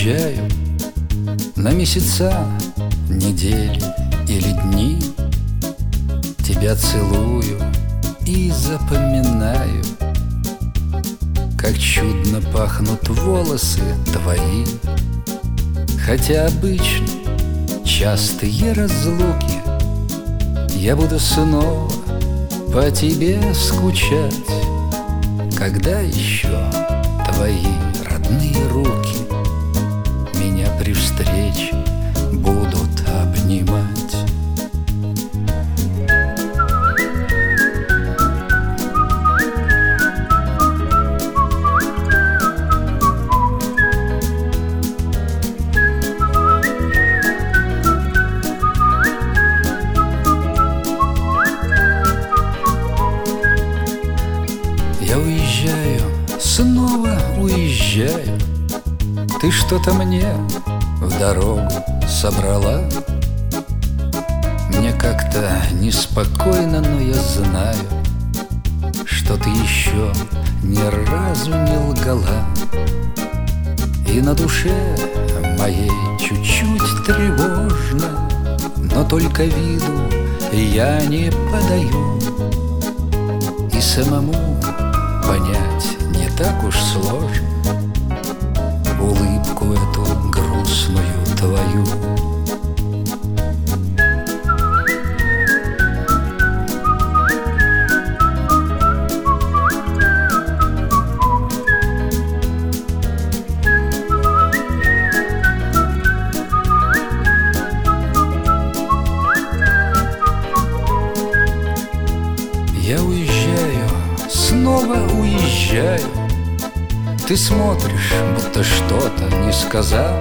уезжаю на месяца, недели или дни. Тебя целую и запоминаю, как чудно пахнут волосы твои. Хотя обычно частые разлуки, я буду снова по тебе скучать, когда еще твои родные руки меня при встрече будут обнимать. Я уезжаю, снова уезжаю. Ты что-то мне в дорогу собрала. Мне как-то неспокойно, но я знаю, что ты еще ни разу не лгала. И на душе моей чуть-чуть тревожно, но только виду я не подаю. И самому понять не так уж сложно улыбку эту грустную твою. Я уезжаю, снова уезжаю. Ты смотришь, будто что-то не сказав.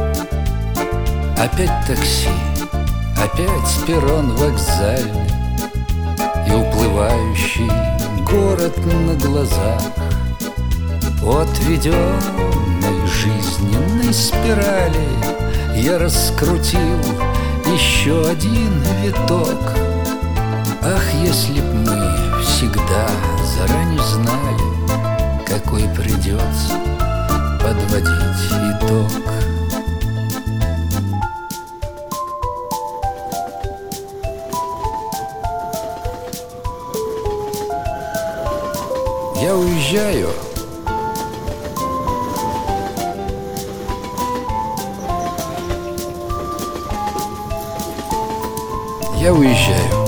Опять такси, опять перрон вокзальный и уплывающий город на глазах. По отведенной жизненной спирали я раскрутил еще один виток. Ах, если б мы всегда заранее знали, какой придется подводить итог. Я уезжаю. Я уезжаю.